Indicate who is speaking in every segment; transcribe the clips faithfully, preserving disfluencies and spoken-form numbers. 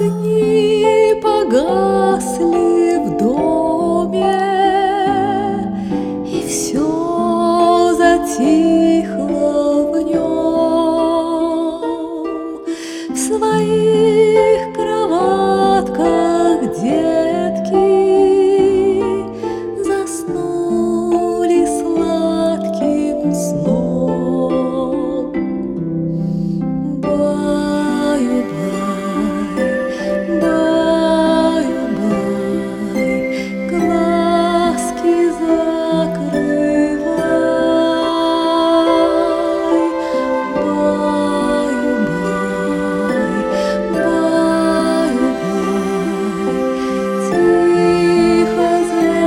Speaker 1: Огни погасли в доме, и все затихло в нем. В своих кроватках детки заснули сладким сном. Баю-бай, баю-бай, глазки закрывай. Баю-бай, баю-бай, тихо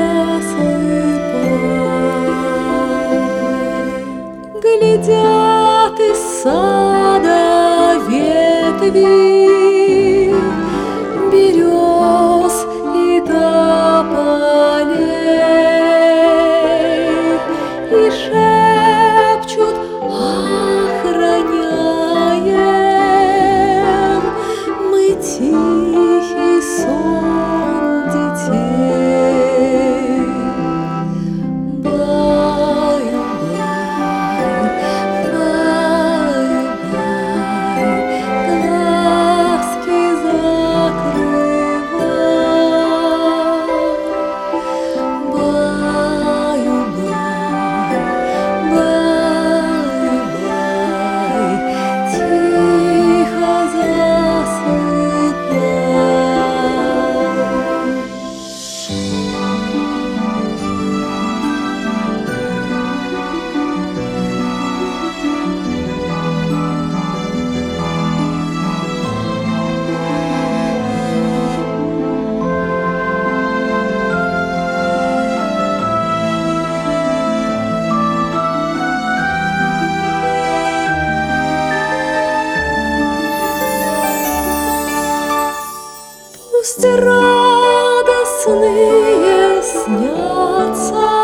Speaker 1: засыпай. Глядят из сада ветви берез и тополей, и шепчут, охраняем мы тихий сон детей. Баю-бай, баю-бай, глазки закрывай. Баю-бай, баю-бай, тихо засыпай. Пусть радостные снятся